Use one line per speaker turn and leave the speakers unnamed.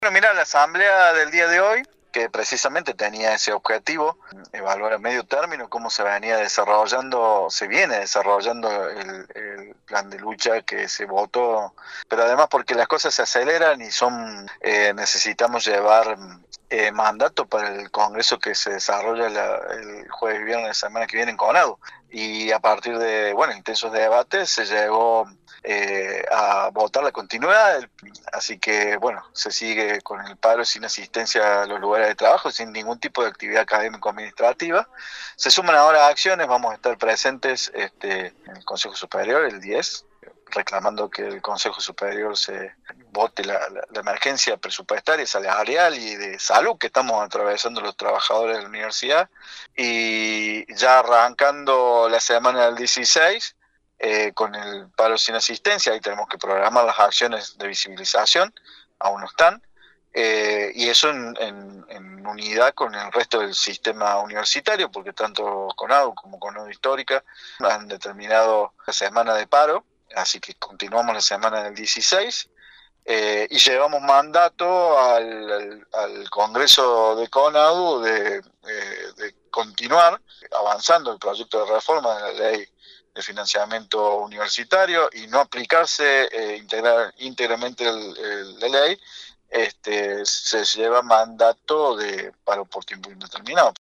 Bueno, mira, la asamblea del día de hoy, que precisamente tenía ese objetivo, evaluar a medio término cómo se viene desarrollando el plan de lucha que se votó, pero además porque las cosas se aceleran y necesitamos llevar mandato para el congreso que se desarrolla el jueves y viernes de la semana que viene en Conado. Y a partir de, intensos debates se llegó a votar la continuidad, así que se sigue con el paro sin asistencia a los lugares de trabajo, sin ningún tipo de actividad académico-administrativa. Se suman ahora acciones, vamos a estar presentes en el Consejo Superior el 10, reclamando que el Consejo Superior se vote la emergencia presupuestaria, salarial y de salud que estamos atravesando los trabajadores de la universidad. Y ya arrancando la semana del 16, con el paro sin asistencia, ahí tenemos que programar las acciones de visibilización, aún no están, y eso en unidad con el resto del sistema universitario, porque tanto CONADU como CONADU Histórica han determinado la semana de paro, así que continuamos la semana del 16, y llevamos mandato al Congreso de CONADU de continuar avanzando el proyecto de reforma de la ley de financiamiento universitario y no aplicarse íntegramente la ley. Se lleva mandato de paro por tiempo indeterminado.